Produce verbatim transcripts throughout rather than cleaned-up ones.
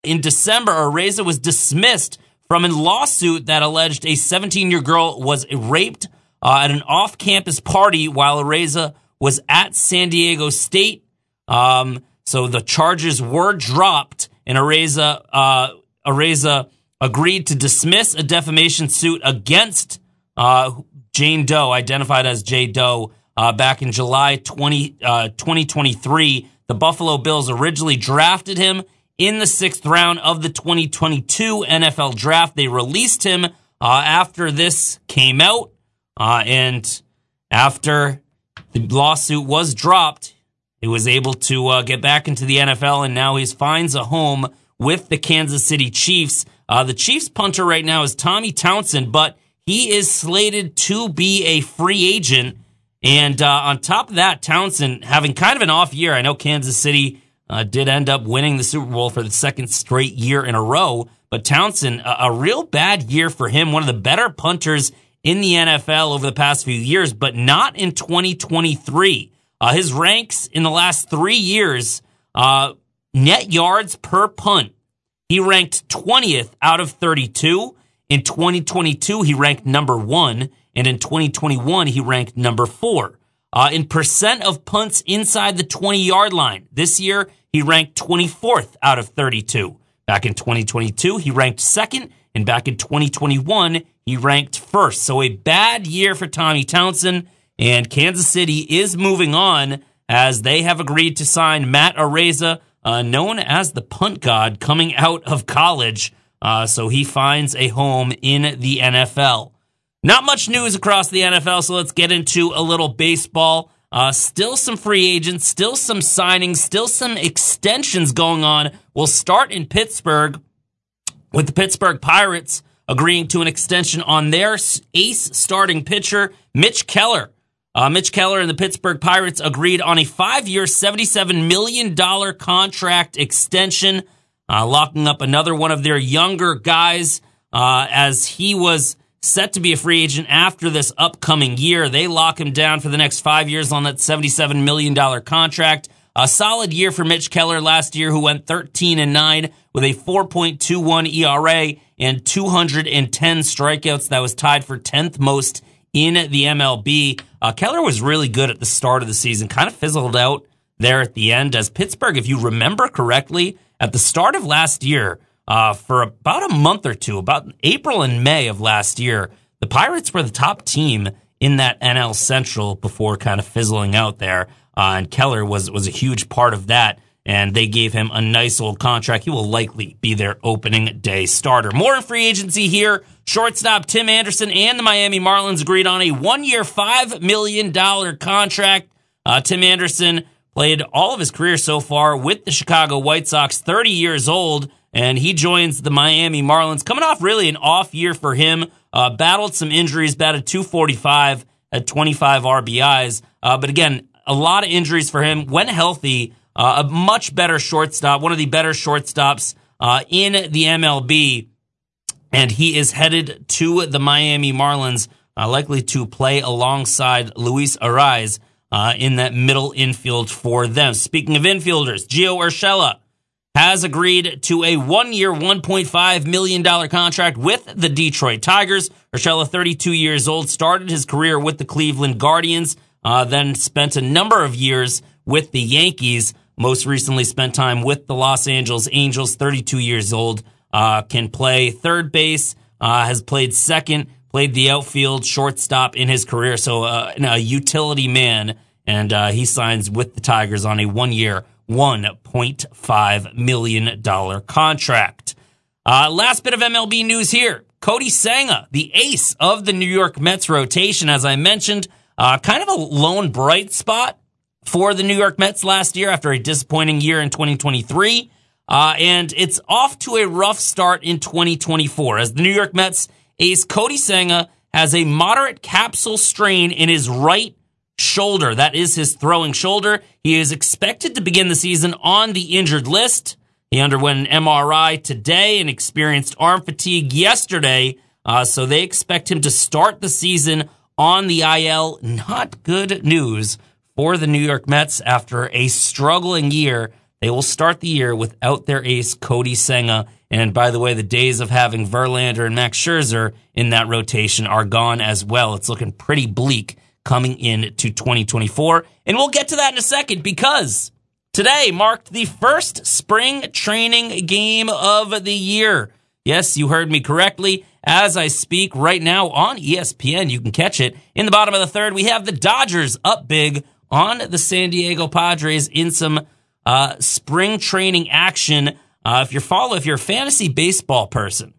in December, Araiza was dismissed from a lawsuit that alleged a seventeen-year girl was raped uh, at an off-campus party while Araiza was at San Diego State. Um, so the charges were dropped, and Araiza, uh, Araiza agreed to dismiss a defamation suit against uh, Jane Doe, identified as J. Doe, uh, back in July twentieth, uh, twenty twenty-three. The Buffalo Bills originally drafted him in the sixth round of the twenty twenty-two N F L draft. They released him uh, after this came out, uh, and after the lawsuit was dropped, he was able to uh, get back into the N F L, and now he finds a home with the Kansas City Chiefs. Uh, the Chiefs punter right now is Tommy Townsend, but he is slated to be a free agent. And uh, on top of that, Townsend having kind of an off year. I know Kansas City uh, did end up winning the Super Bowl for the second straight year in a row, but Townsend, a, a real bad year for him, one of the better punters in the N F L over the past few years, but not in twenty twenty-three. Uh, his ranks in the last three years, uh, net yards per punt, he ranked twentieth out of thirty-two. In twenty twenty-two, he ranked number one. And in twenty twenty-one, he ranked number four. Uh, in percent of punts inside the twenty-yard line, this year, he ranked twenty-fourth out of thirty-two. Back in twenty twenty-two, he ranked second. And back in twenty twenty-one, he ranked first. So a bad year for Tommy Townsend. And Kansas City is moving on as they have agreed to sign Matt Araiza, uh, known as the punt god, coming out of college. Uh, so he finds a home in the N F L. Not much news across the N F L, so let's get into a little baseball. Uh, still some free agents, still some signings, still some extensions going on. We'll start in Pittsburgh with the Pittsburgh Pirates agreeing to an extension on their ace starting pitcher, Mitch Keller. Uh, Mitch Keller and the Pittsburgh Pirates agreed on a five-year, seventy-seven million dollars contract extension, uh, locking up another one of their younger guys uh, as he was set to be a free agent after this upcoming year. They lock him down for the next five years on that seventy-seven million dollars contract. A solid year for Mitch Keller last year, who went thirteen and nine with a four point two one E R A and two hundred ten strikeouts. That was tied for tenth most in the M L B. Uh, Keller was really good at the start of the season, kind of fizzled out there at the end, as Pittsburgh, if you remember correctly, at the start of last year, Uh, for about a month or two, about April and May of last year, the Pirates were the top team in that N L Central before kind of fizzling out there. Uh, and Keller was, was a huge part of that. And they gave him a nice old contract. He will likely be their opening day starter. More in free agency here. Shortstop Tim Anderson and the Miami Marlins agreed on a one-year, five million dollars contract. Uh, Tim Anderson played all of his career so far with the Chicago White Sox, thirty years old. And he joins the Miami Marlins, coming off really an off year for him. Uh, battled some injuries, batted two forty-five, had twenty-five R B Is. Uh, but again, a lot of injuries for him. When healthy, uh, a much better shortstop, one of the better shortstops uh, in the M L B. And he is headed to the Miami Marlins, uh, likely to play alongside Luis Arraez uh, in that middle infield for them. Speaking of infielders, Gio Urshela has agreed to a one-year, one point five million dollars contract with the Detroit Tigers. Urshela, thirty-two years old, started his career with the Cleveland Guardians, uh, then spent a number of years with the Yankees, most recently spent time with the Los Angeles Angels, thirty-two years old, uh, can play third base, uh, has played second, played the outfield, shortstop in his career, so uh, a utility man, and uh, he signs with the Tigers on a one-year, one point five million dollars contract. Uh, last bit of M L B news here. Cody Senga, the ace of the New York Mets rotation, as I mentioned, uh, kind of a lone bright spot for the New York Mets last year after a disappointing year in twenty twenty-three. Uh, and it's off to a rough start in twenty twenty-four as the New York Mets ace Cody Senga has a moderate capsule strain in his right shoulder. That is his throwing shoulder. He is expected to begin the season on the injured list. He underwent an M R I today and experienced arm fatigue yesterday. Uh, so they expect him to start the season on the I L. Not good news for the New York Mets after a struggling year they will start the year without their ace, Cody Senga. And by the way, the days of having Verlander and Max Scherzer in that rotation are gone as well. It's looking pretty bleak coming into twenty twenty-four. And we'll get to that in a second because today marked the first spring training game of the year. Yes, you heard me correctly. As I speak right now on E S P N, you can catch it. In the bottom of the third, we have the Dodgers up big on the San Diego Padres in some uh, spring training action. Uh, if you're follow, if you're a fantasy baseball person,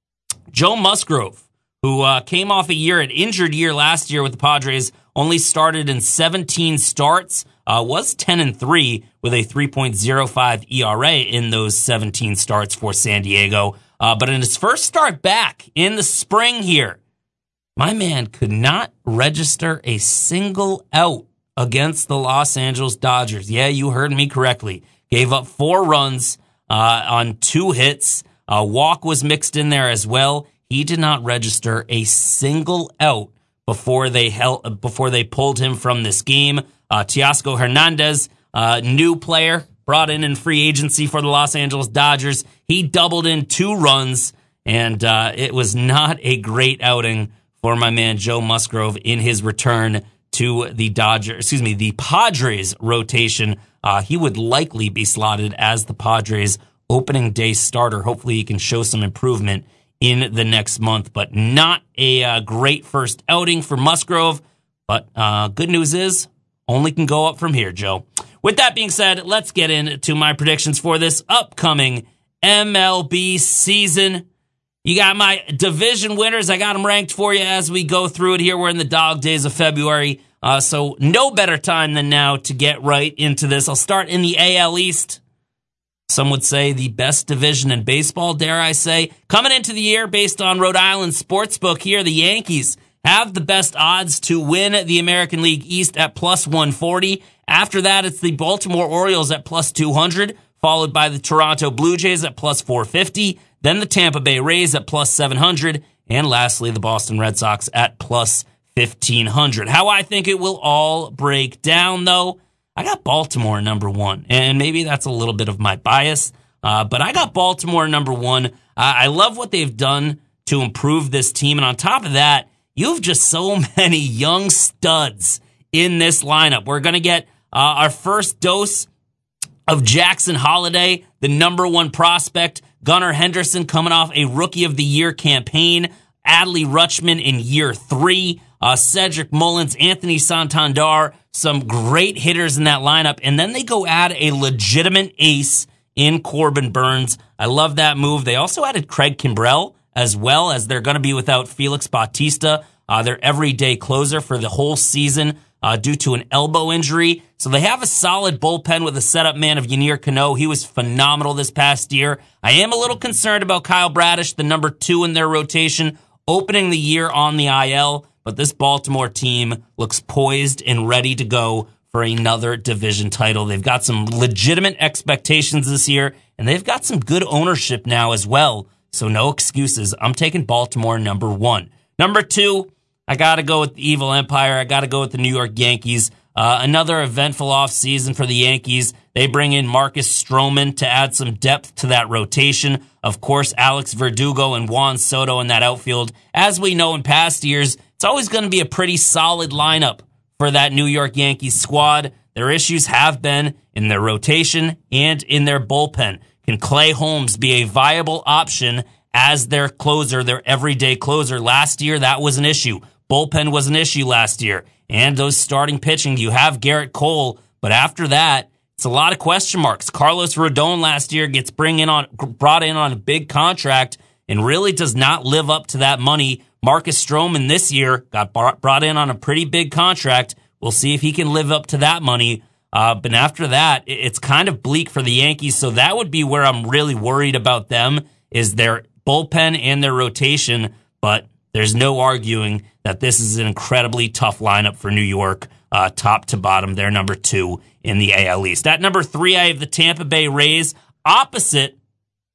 Joe Musgrove, who uh, came off a year, an injured year last year with the Padres, only started in seventeen starts, uh, was ten and three with a three point oh five E R A in those seventeen starts for San Diego. Uh, but in his first start back in the spring here, my man could not register a single out against the Los Angeles Dodgers. Yeah, you heard me correctly. Gave up four runs uh, on two hits. A walk was mixed in there as well. He did not register a single out before they held, before they pulled him from this game. Uh, Teoscar Hernandez, uh, new player, brought in in free agency for the Los Angeles Dodgers. He doubled in two runs, and uh, it was not a great outing for my man Joe Musgrove in his return to the Dodgers, excuse me, the Padres rotation. Uh, he would likely be slotted as the Padres opening day starter. Hopefully he can show some improvement in the next month, but not a uh, great first outing for Musgrove. But uh, good news is, only can go up from here, Joe. With that being said, let's get into my predictions for this upcoming M L B season. You got my division winners. I got them ranked for you as we go through it here. We're in the dog days of February, uh, so no better time than now to get right into this. I'll start in the A L East. Some would say the best division in baseball, dare I say. Coming into the year, based on Rhode Island Sportsbook here, the Yankees have the best odds to win the American League East at plus one forty. After that, it's the Baltimore Orioles at plus two hundred, followed by the Toronto Blue Jays at plus four fifty, then the Tampa Bay Rays at plus seven hundred, and lastly, the Boston Red Sox at plus fifteen hundred. How I think it will all break down, though, I got Baltimore number one, and maybe that's a little bit of my bias, uh, but I got Baltimore number one. Uh, I love what they've done to improve this team, and on top of that, you have just so many young studs in this lineup. We're going to get uh, our first dose of Jackson Holliday, the number one prospect. Gunnar Henderson coming off a Rookie of the Year campaign. Adley Rutschman in year three. Uh, Cedric Mullins, Anthony Santander, some great hitters in that lineup. And then they go add a legitimate ace in Corbin Burns. I love that move. They also added Craig Kimbrell as well, as they're going to be without Felix Bautista, uh, their everyday closer for the whole season uh, due to an elbow injury. So they have a solid bullpen with a setup man of Yennier Cano. He was phenomenal this past year. I am a little concerned about Kyle Bradish, the number two in their rotation, opening the year on the I L, but this Baltimore team looks poised and ready to go for another division title. They've got some legitimate expectations this year, and they've got some good ownership now as well. So no excuses. I'm taking Baltimore number one. Number two, I got to go with the Evil Empire. I got to go with the New York Yankees. Uh, another eventful offseason for the Yankees. They bring in Marcus Stroman to add some depth to that rotation. Of course, Alex Verdugo and Juan Soto in that outfield. As we know in past years, it's always going to be a pretty solid lineup for that New York Yankees squad. Their issues have been in their rotation and in their bullpen. Can Clay Holmes be a viable option as their closer, their everyday closer? Last year, that was an issue. Bullpen was an issue last year. And those starting pitching, you have Garrett Cole, but after that, it's a lot of question marks. Carlos Rodon last year gets bring in on, brought in on a big contract and really does not live up to that money. Marcus Stroman this year got brought in on a pretty big contract. We'll see if he can live up to that money. Uh, but after that, it's kind of bleak for the Yankees. So that would be where I'm really worried about them, is their bullpen and their rotation. But there's no arguing that this is an incredibly tough lineup for New York, uh, top to bottom. They're number two in the A L East. At number three, I have the Tampa Bay Rays, opposite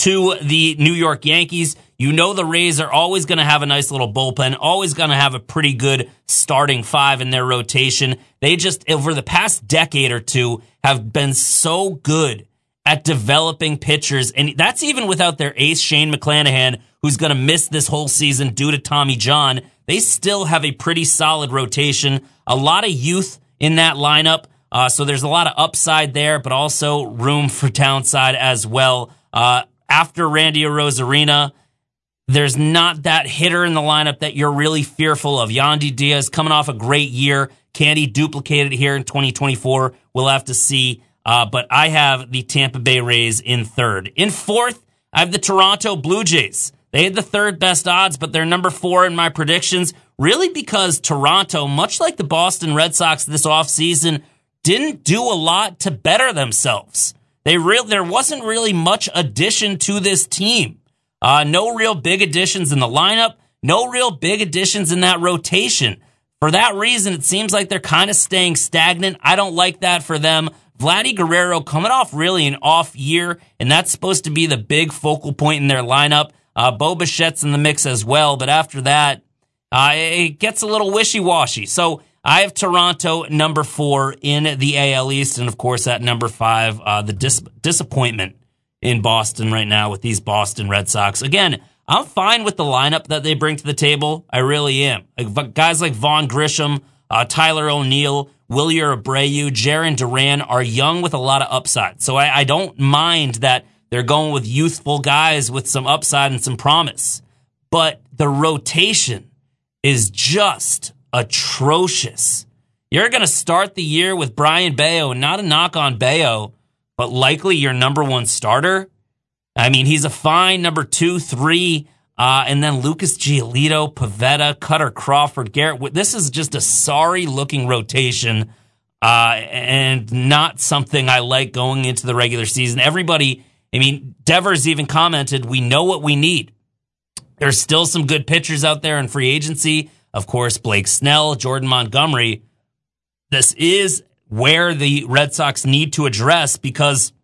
to the New York Yankees. You know the Rays are always going to have a nice little bullpen, always going to have a pretty good starting five in their rotation. They just, over the past decade or two, have been so good at developing pitchers, and that's even without their ace, Shane McClanahan, who's going to miss this whole season due to Tommy John. They still have a pretty solid rotation, a lot of youth in that lineup, uh, so there's a lot of upside there, but also room for downside as well. Uh, after Randy Arozarena, there's not that hitter in the lineup that you're really fearful of. Yandy Diaz coming off a great year. Can he duplicate it here in twenty twenty-four? We'll have to see. Uh, but I have the Tampa Bay Rays in third. In fourth, I have the Toronto Blue Jays. They had the third best odds, but they're number four in my predictions, really because Toronto, much like the Boston Red Sox this offseason, didn't do a lot to better themselves. They real There wasn't really much addition to this team. Uh, no real big additions in the lineup, no real big additions in that rotation. For that reason, it seems like they're kind of staying stagnant. I don't like that for them. Vladdy Guerrero coming off really an off year, and that's supposed to be the big focal point in their lineup. Uh, Bo Bichette's in the mix as well, but after that, uh, it gets a little wishy-washy. So I have Toronto number four in the A L East, and of course at number five, uh, the dis- disappointment in Boston right now with these Boston Red Sox. Again, I'm fine with the lineup that they bring to the table. I really am. Like, guys like Vaughn Grisham, uh, Tyler O'Neill, Wilyer Abreu, Jarren Duran are young with a lot of upside. So I, I don't mind that they're going with youthful guys with some upside and some promise. But the rotation is just atrocious. You're going to start the year with Brian Bayo, not a knock on Bayo, but likely your number one starter. I mean, he's a fine number two, three, uh, and then Lucas Giolito, Pivetta, Cutter Crawford, Garrett. This is just a sorry-looking rotation, uh, and not something I like going into the regular season. Everybody, I mean, Devers even commented, we know what we need. There's still some good pitchers out there in free agency. Of course, Blake Snell, Jordan Montgomery. This is where the Red Sox need to address, because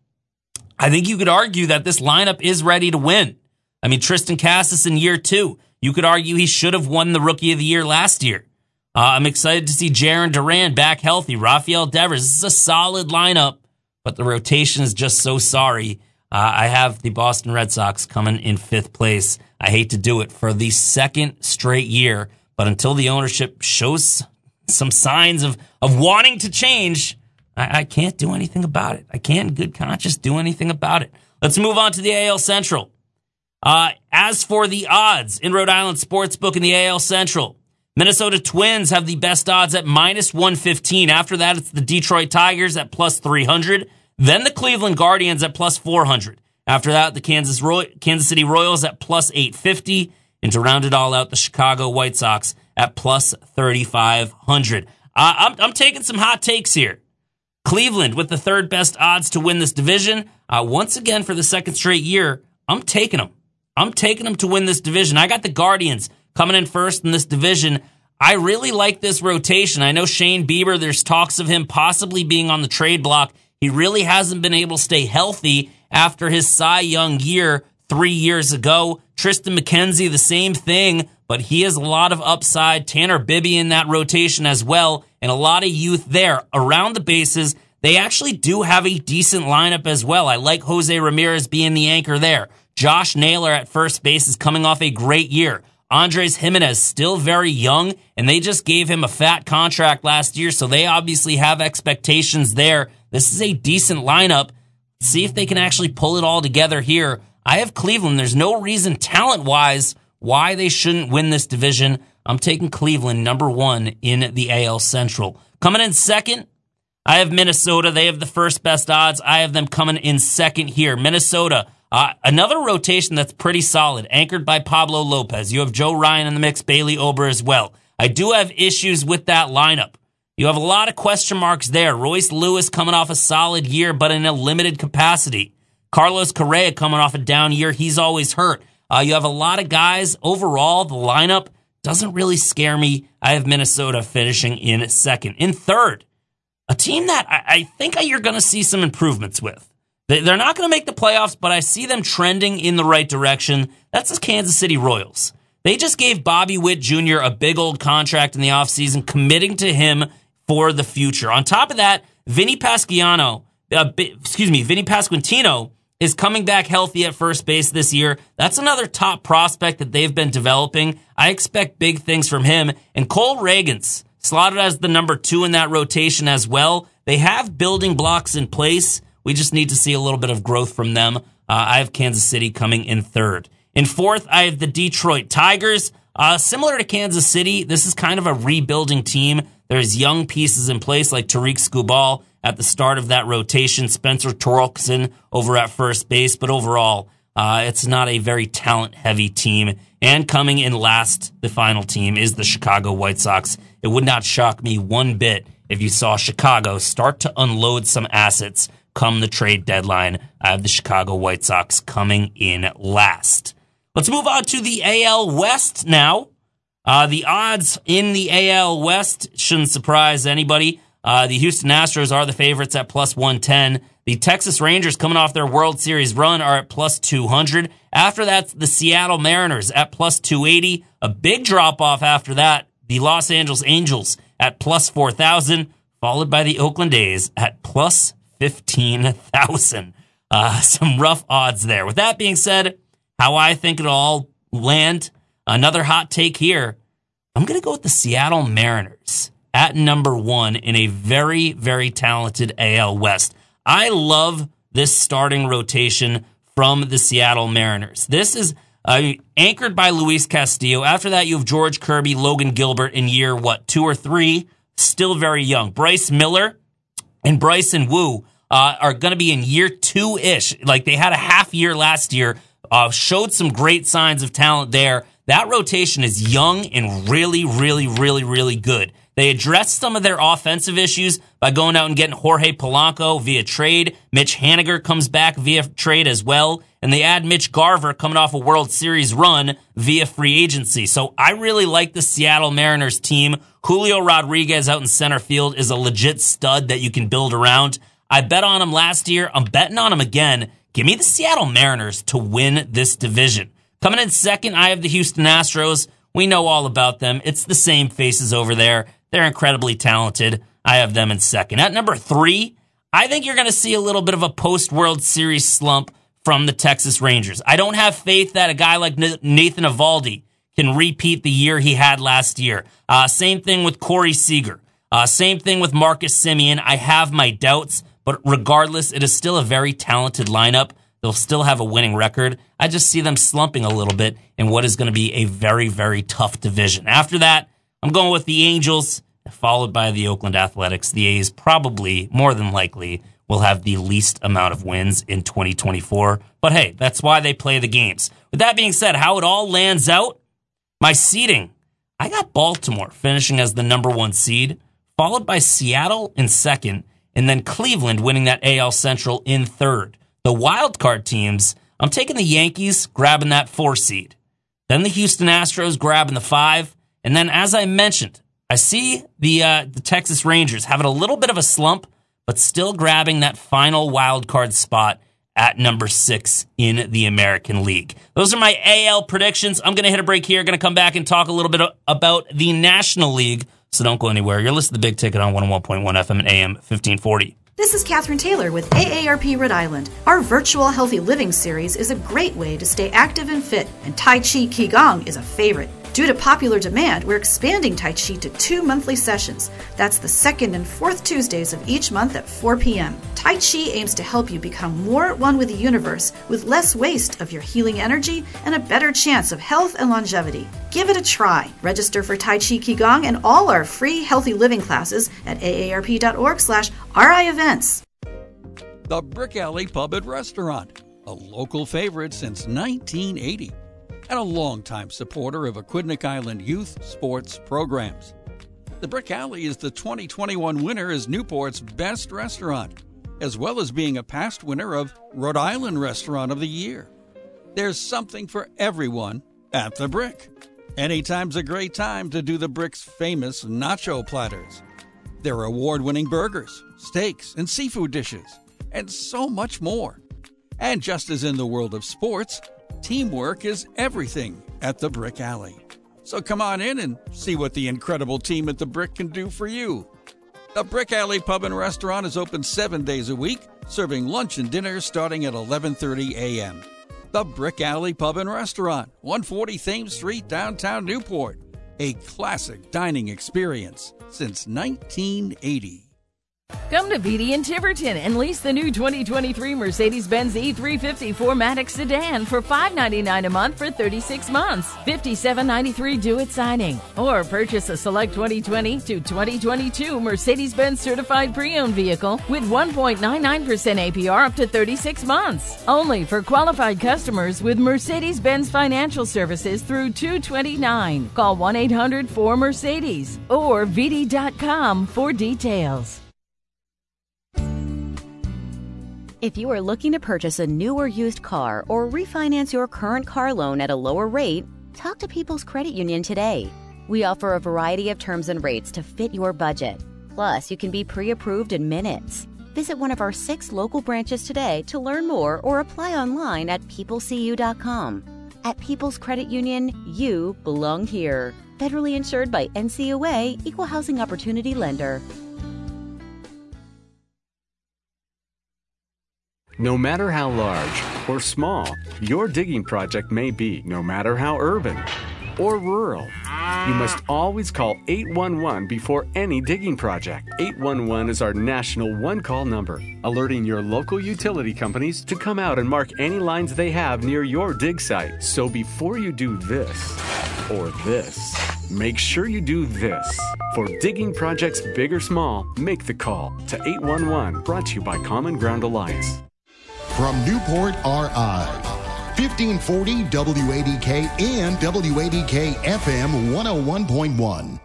I think you could argue that this lineup is ready to win. I mean, Tristan Casas in year two, you could argue he should have won the Rookie of the Year last year. Uh, I'm excited to see Jarren Duran back healthy. Rafael Devers, this is a solid lineup, but the rotation is just so sorry. Uh, I have the Boston Red Sox coming in fifth place. I hate to do it for the second straight year, but until the ownership shows some signs of, of wanting to change, I, I can't do anything about it. I can't in good conscience do anything about it. Let's move on to the A L Central. Uh, as for the odds in Rhode Island Sportsbook in the A L Central, Minnesota Twins have the best odds at minus one fifteen. After that, it's the Detroit Tigers at plus three hundred. Then the Cleveland Guardians at plus four hundred. After that, the Kansas Roy- Kansas City Royals at plus eight fifty. And to round it all out, the Chicago White Sox at plus thirty-five hundred. Uh, I'm, I'm taking some hot takes here. Cleveland with the third best odds to win this division. Uh, once again, for the second straight year, I'm taking them. I'm taking them to win this division. I got the Guardians coming in first in this division. I really like this rotation. I know Shane Bieber, there's talks of him possibly being on the trade block. He really hasn't been able to stay healthy after his Cy Young year three years ago. Tristan McKenzie, the same thing, but he has a lot of upside. Tanner Bibby in that rotation as well, and a lot of youth there. Around the bases, they actually do have a decent lineup as well. I like Jose Ramirez being the anchor there. Josh Naylor at first base is coming off a great year. Andres Jimenez, still very young, and they just gave him a fat contract last year, so they obviously have expectations there. This is a decent lineup. See if they can actually pull it all together here. I have Cleveland. There's no reason talent-wise why they shouldn't win this division. I'm taking Cleveland number one in the A L Central. Coming in second, I have Minnesota. They have the first best odds. I have them coming in second here. Minnesota, uh, another rotation that's pretty solid, anchored by Pablo Lopez. You have Joe Ryan in the mix, Bailey Ober as well. I do have issues with that lineup. You have a lot of question marks there. Royce Lewis coming off a solid year, but in a limited capacity. Carlos Correa coming off a down year. He's always hurt. Uh, you have a lot of guys. Overall, the lineup doesn't really scare me. I have Minnesota finishing in second. In third, a team that I, I think you're going to see some improvements with. They, they're not going to make the playoffs, but I see them trending in the right direction. That's the Kansas City Royals. They just gave Bobby Witt Junior a big old contract in the offseason, committing to him for the future. On top of that, Vinny Pasquantino, uh, excuse me, Vinny Pasquantino is coming back healthy at first base this year. That's another top prospect that they've been developing. I expect big things from him. And Cole Ragans, slotted as the number two in that rotation as well. They have building blocks in place. We just need to see a little bit of growth from them. Uh, I have Kansas City coming in third. In fourth, I have the Detroit Tigers. Uh, similar to Kansas City, this is kind of a rebuilding team. There's young pieces in place like Tariq Skubal at the start of that rotation, Spencer Torkelson over at first base. But overall, uh, it's not a very talent-heavy team. And coming in last, the final team, is the Chicago White Sox. It would not shock me one bit if you saw Chicago start to unload some assets come the trade deadline. I have the Chicago White Sox coming in last. Let's move on to the A L West now. Uh, the odds in the A L West shouldn't surprise anybody. Uh, the Houston Astros are the favorites at plus one ten. The Texas Rangers, coming off their World Series run, are at plus two hundred. After that, the Seattle Mariners at plus two eighty. A big drop-off after that. The Los Angeles Angels at plus four thousand, followed by the Oakland A's at plus fifteen thousand. Uh, some rough odds there. With that being said, how I think it'll all land, another hot take here. I'm going to go with the Seattle Mariners at number one in a very, very talented A L West. I love this starting rotation from the Seattle Mariners. This is uh, anchored by Luis Castillo. After that, you have George Kirby, Logan Gilbert in year, what, two or three? Still very young. Bryce Miller and Bryson Wu uh, are going to be in year two-ish. Like, they had a half year last year. Uh, showed some great signs of talent there. That rotation is young and really, really, really, really good. They addressed some of their offensive issues by going out and getting Jorge Polanco via trade. Mitch Haniger comes back via trade as well. And they add Mitch Garver coming off a World Series run via free agency. So I really like the Seattle Mariners team. Julio Rodriguez out in center field is a legit stud that you can build around. I bet on him last year. I'm betting on him again. Give me the Seattle Mariners to win this division. Coming in second, I have the Houston Astros. We know all about them. It's the same faces over there. They're incredibly talented. I have them in second. At number three, I think you're going to see a little bit of a post-World Series slump from the Texas Rangers. I don't have faith that a guy like Nathan Eovaldi can repeat the year he had last year. Uh, same thing with Corey Seager. Uh, same thing with Marcus Semien. I have my doubts. But regardless, it is still a very talented lineup. They'll still have a winning record. I just see them slumping a little bit in what is going to be a very, very tough division. After that, I'm going with the Angels, followed by the Oakland Athletics. The A's probably, more than likely, will have the least amount of wins in twenty twenty-four. But hey, that's why they play the games. With that being said, how it all lands out, my seeding, I got Baltimore finishing as the number one seed, followed by Seattle in second, and then Cleveland winning that A L Central in third. The wild card teams, I'm taking the Yankees, grabbing that four seed. Then the Houston Astros grabbing the five. And then, as I mentioned, I see the uh, the Texas Rangers having a little bit of a slump, but still grabbing that final wild card spot at number six in the American League. Those are my A L predictions. I'm going to hit a break here. Going to come back and talk a little bit about the National League. So don't go anywhere. You're listening to The Big Ticket on one oh one point one F M and A M fifteen forty. This is Catherine Taylor with A A R P Rhode Island. Our virtual healthy living series is a great way to stay active and fit, and Tai Chi Qigong is a favorite. Due to popular demand, we're expanding Tai Chi to two monthly sessions. That's the second and fourth Tuesdays of each month at four p.m. Tai Chi aims to help you become more at one with the universe, with less waste of your healing energy and a better chance of health and longevity. Give it a try. Register for Tai Chi Qigong and all our free healthy living classes at aarp.org slash RI events. The Brick Alley Pub and Restaurant, a local favorite since nineteen eighty. And a longtime supporter of Aquidneck Island youth sports programs. The Brick Alley is the twenty twenty-one winner as Newport's best restaurant, as well as being a past winner of Rhode Island Restaurant of the Year. There's something for everyone at the Brick. Anytime's a great time to do the Brick's famous nacho platters. Their award-winning burgers, steaks, and seafood dishes, and so much more. And just as in the world of sports, teamwork is everything at the Brick Alley. So come on in and see what the incredible team at the Brick can do for you. The Brick Alley Pub and Restaurant is open seven days a week, serving lunch and dinner starting at eleven thirty a.m. The Brick Alley Pub and Restaurant, one forty Thames Street, downtown Newport. A classic dining experience since nineteen eighty. Come to V D in Tiverton and lease the new twenty twenty-three Mercedes-Benz E three fifty four matic sedan for five hundred ninety-nine dollars a month for thirty-six months, fifty-seven ninety-three due at signing. Or purchase a select twenty twenty to twenty twenty-two Mercedes-Benz certified pre-owned vehicle with one point nine nine percent A P R up to thirty-six months. Only for qualified customers with Mercedes-Benz Financial Services through two twenty-nine. Call one eight hundred four Mercedes or V D dot com for details. If you are looking to purchase a new or used car or refinance your current car loan at a lower rate, talk to People's Credit Union today. We offer a variety of terms and rates to fit your budget. Plus, you can be pre-approved in minutes. Visit one of our six local branches today to learn more or apply online at people c u dot com. At People's Credit Union, you belong here. Federally insured by N C U A, Equal Housing Opportunity Lender. No matter how large or small your digging project may be, no matter how urban or rural, you must always call eight one one before any digging project. eight one one is our national one-call number, alerting your local utility companies to come out and mark any lines they have near your dig site. So before you do this or this, make sure you do this. For digging projects big or small, make the call to eight one one, brought to you by Common Ground Alliance. From Newport, R I, fifteen forty W A D K and W A D K F M one oh one point one.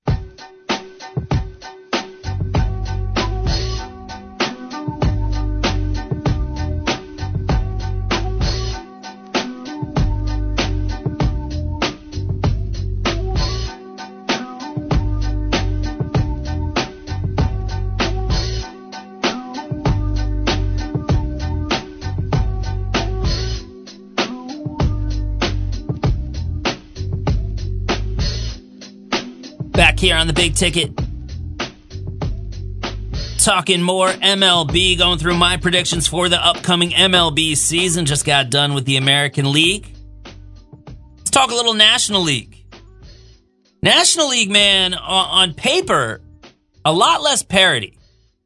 Back here on the Big Ticket, talking more M L B, going through my predictions for the upcoming M L B season. Just got done with the American League. Let's talk a little National League. National League, man, on paper, a lot less parity.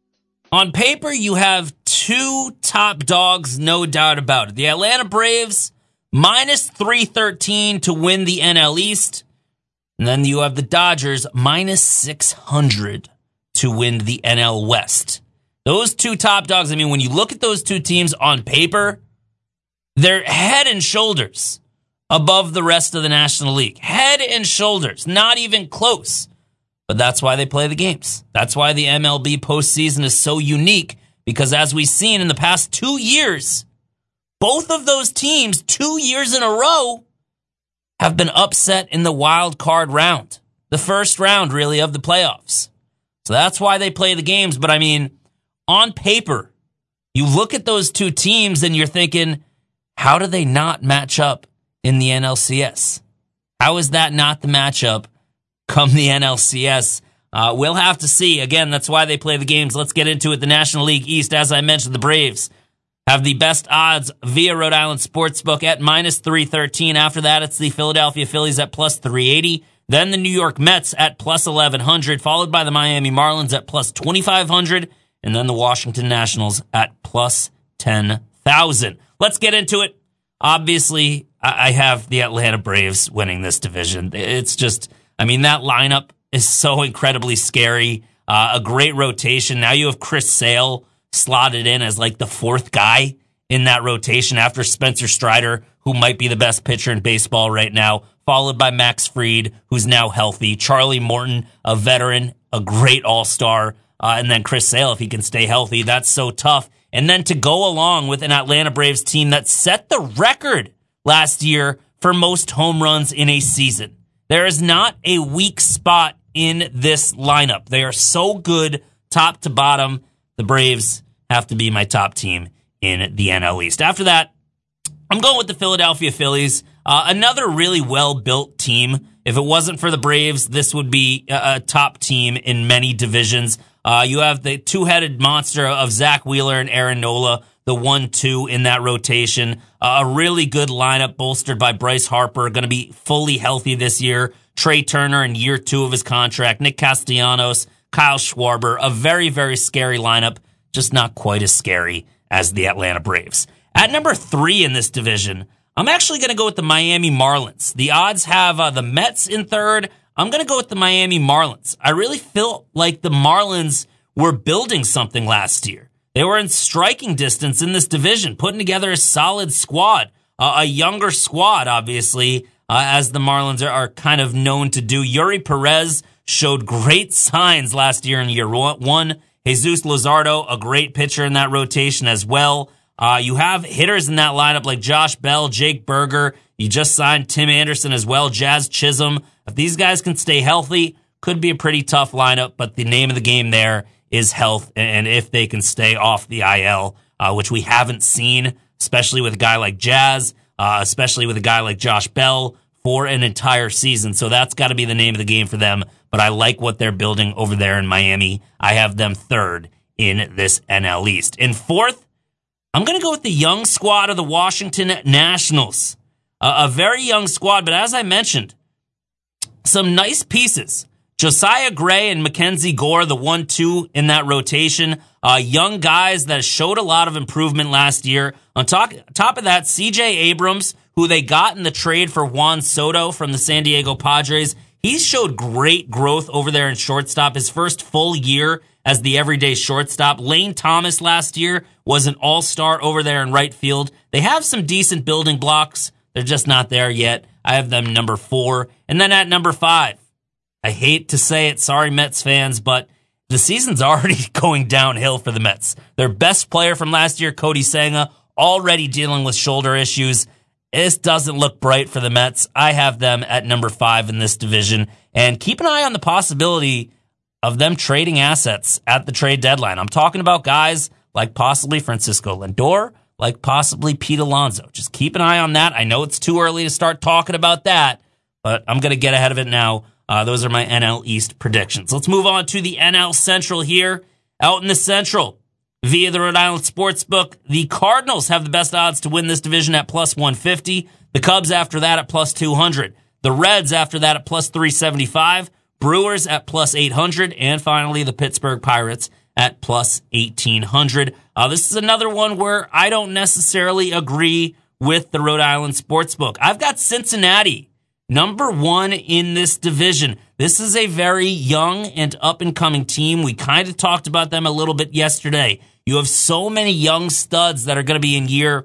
On paper, you have two top dogs, no doubt about it. The Atlanta Braves, minus three thirteen to win the N L East. And then you have the Dodgers, minus six hundred to win the N L West. Those two top dogs, I mean, when you look at those two teams on paper, they're head and shoulders above the rest of the National League. Head and shoulders, not even close. But that's why they play the games. That's why the M L B postseason is so unique, because as we've seen in the past two years, both of those teams, two years in a row, have been upset in the wild card round. The first round, really, of the playoffs. So that's why they play the games. But I mean, on paper, you look at those two teams and you're thinking, how do they not match up in the N L C S? How is that not the matchup come the N L C S? Uh, we'll have to see. Again, that's why they play the games. Let's get into it. The National League East, as I mentioned, the Braves have the best odds via Rhode Island Sportsbook at minus three thirteen. After that, it's the Philadelphia Phillies at plus three eighty. Then the New York Mets at plus eleven hundred, followed by the Miami Marlins at plus twenty-five hundred, and then the Washington Nationals at plus ten thousand. Let's get into it. Obviously, I have the Atlanta Braves winning this division. It's just, I mean, that lineup is so incredibly scary. Uh, a great rotation. Now you have Chris Sale slotted in as like the fourth guy in that rotation after Spencer Strider, who might be the best pitcher in baseball right now, followed by Max Fried, who's now healthy, Charlie Morton, a veteran, a great all-star, uh, and then Chris Sale, if he can stay healthy. That's so tough. And then to go along with an Atlanta Braves team that set the record last year for most home runs in a season. There is not a weak spot in this lineup. They are so good top to bottom. The Braves have to be my top team in the N L East. After that, I'm going with the Philadelphia Phillies. Uh, another really well-built team. If it wasn't for the Braves, this would be a, a top team in many divisions. Uh, you have the two-headed monster of Zach Wheeler and Aaron Nola, the one two in that rotation. Uh, a really good lineup bolstered by Bryce Harper, going to be fully healthy this year. Trey Turner in year two of his contract. Nick Castellanos, Kyle Schwarber. A very, very scary lineup, just not quite as scary as the Atlanta Braves. At number three in this division, I'm actually going to go with the Miami Marlins. The odds have uh, the Mets in third. I'm going to go with the Miami Marlins. I really feel like the Marlins were building something last year. They were in striking distance in this division, putting together a solid squad, uh, a younger squad, obviously, uh, as the Marlins are, are kind of known to do. Yuri Perez showed great signs last year in year one. Jesus Luzardo, a great pitcher in that rotation as well. Uh, you have hitters in that lineup like Josh Bell, Jake Berger. You just signed Tim Anderson as well, Jazz Chisholm. If these guys can stay healthy, could be a pretty tough lineup, but the name of the game there is health, and if they can stay off the I L, uh, which we haven't seen, especially with a guy like Jazz, uh, especially with a guy like Josh Bell for an entire season. So that's got to be the name of the game for them, but I like what they're building over there in Miami. I have them third in this N L East. In fourth, I'm going to go with the young squad of the Washington Nationals. Uh, a very young squad, but as I mentioned, some nice pieces. Josiah Gray and Mackenzie Gore, the one two in that rotation. Uh, young guys that showed a lot of improvement last year. On top, top of that, C J Abrams, who they got in the trade for Juan Soto from the San Diego Padres. He showed great growth over there in shortstop. His first full year as the everyday shortstop. Lane Thomas last year was an all-star over there in right field. They have some decent building blocks. They're just not there yet. I have them number four. And then at number five, I hate to say it, sorry Mets fans, but the season's already going downhill for the Mets. Their best player from last year, Cody Senga, already dealing with shoulder issues. This doesn't look bright for the Mets. I have them at number five in this division. And keep an eye on the possibility of them trading assets at the trade deadline. I'm talking about guys like possibly Francisco Lindor, like possibly Pete Alonso. Just keep an eye on that. I know it's too early to start talking about that, but I'm going to get ahead of it now. Uh, those are my N L East predictions. Let's move on to the N L Central here. Out in the Central, via the Rhode Island Sportsbook, the Cardinals have the best odds to win this division at plus one fifty. The Cubs after that at plus two hundred. The Reds after that at plus three seventy-five. Brewers at plus eight hundred. And finally, the Pittsburgh Pirates at plus eighteen hundred. Uh, this is another one where I don't necessarily agree with the Rhode Island Sportsbook. I've got Cincinnati number one in this division. This is a very young and up-and-coming team. We kind of talked about them a little bit yesterday. You have so many young studs that are going to be in year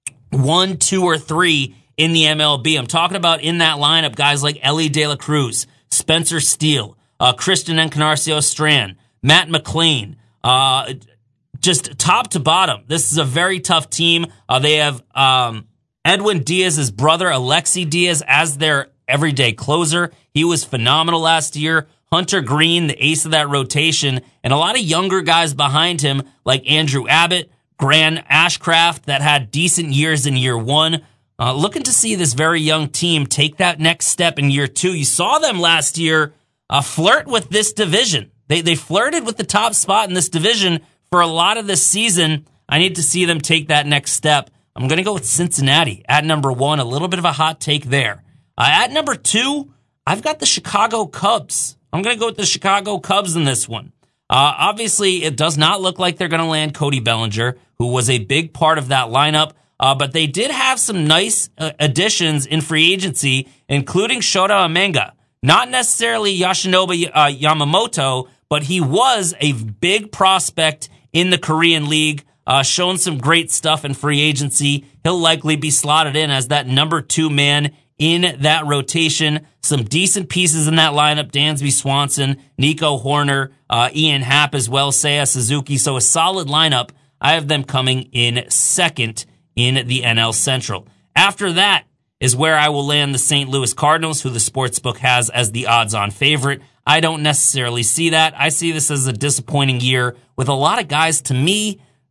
one, two, or three in the M L B. I'm talking about in that lineup guys like Ellie De La Cruz, Spencer Steele, uh, Christian Encarnacion Strand, Matt McLean, uh, just top to bottom. This is a very tough team. Uh, they have um, Edwin Diaz's brother, Alexi Diaz, as their everyday closer. He was phenomenal last year. Hunter Green, the ace of that rotation, and a lot of younger guys behind him like Andrew Abbott, Grant Ashcraft, that had decent years in year one. Uh, looking to see this very young team take that next step in year two. You saw them last year uh, flirt with this division. They they flirted with the top spot in this division for a lot of this season. I need to see them take that next step. I'm going to go with Cincinnati at number one. A little bit of a hot take there. Uh, at number two, I've got the Chicago Cubs. I'm going to go with the Chicago Cubs in this one. Uh, obviously, it does not look like they're going to land Cody Bellinger, who was a big part of that lineup. Uh, but they did have some nice uh, additions in free agency, including Shota Amenga. Not necessarily Yoshinobu uh, Yamamoto, but he was a big prospect in the Korean League, uh, shown some great stuff in free agency. He'll likely be slotted in as that number two man in that rotation. Some decent pieces in that lineup. Dansby Swanson, Nico Horner, uh, Ian Happ as well, Seiya Suzuki. So a solid lineup. I have them coming in second in the N L Central. After that is where I will land the Saint Louis Cardinals, who the sportsbook has as the odds-on favorite. I don't necessarily see that. I see this as a disappointing year with a lot of guys, to me,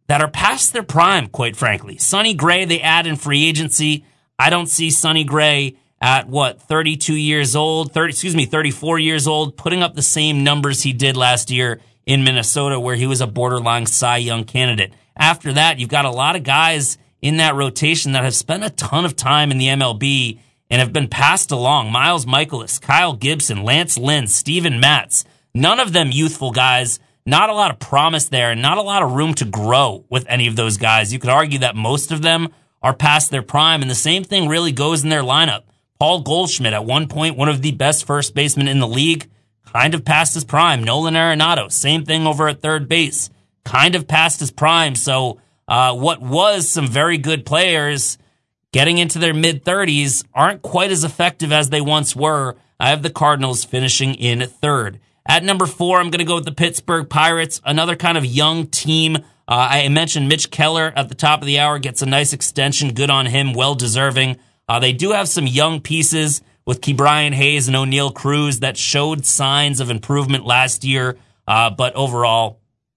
that are past their prime, quite frankly. Sonny Gray, they add in free agency. I don't see Sonny Gray at, what, thirty-two years old, thirty, excuse me, thirty-four years old, putting up the same numbers he did last year in Minnesota, where he was a borderline Cy Young candidate. After that, you've got a lot of guys in that rotation that have spent a ton of time in the M L B and have been passed along. Miles Michaelis, Kyle Gibson, Lance Lynn, Steven Matz. None of them youthful guys. Not a lot of promise there, and not a lot of room to grow with any of those guys. You could argue that most of them are past their prime, and the same thing really goes in their lineup. Paul Goldschmidt, at one point, one of the best first basemen in the league, kind of past his prime. Nolan Arenado, same thing over at third base, kind of past his prime. So uh, what was some very good players getting into their mid-thirties aren't quite as effective as they once were. I have the Cardinals finishing in third. At number four, I'm going to go with the Pittsburgh Pirates, another kind of young team. Uh, I mentioned Mitch Keller at the top of the hour gets a nice extension. Good on him, well-deserving. Uh, they do have some young pieces with Ke'Bryan Hayes and O'Neal Cruz that showed signs of improvement last year, uh, but overall,